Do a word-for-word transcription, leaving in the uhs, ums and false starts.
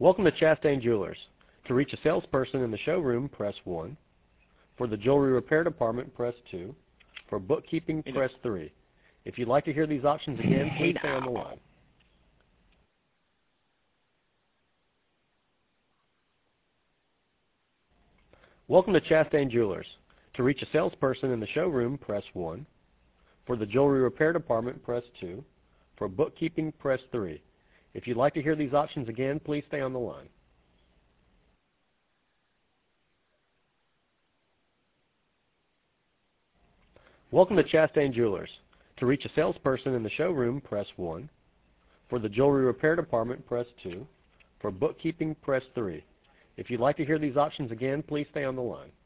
Welcome to Chastain Jewelers. To reach a salesperson in the showroom, press one. For the jewelry repair department, press two. For bookkeeping, press three. If you'd like to hear these options again, please stay on the line. Welcome to Chastain Jewelers. To reach a salesperson in the showroom, press one. For the jewelry repair department, press two. For bookkeeping, press three. If you'd like to hear these options again, please stay on the line. Welcome to Chastain Jewelers. To reach a salesperson in the showroom, press one. For the jewelry repair department, press two. For bookkeeping, press three. If you'd like to hear these options again, please stay on the line.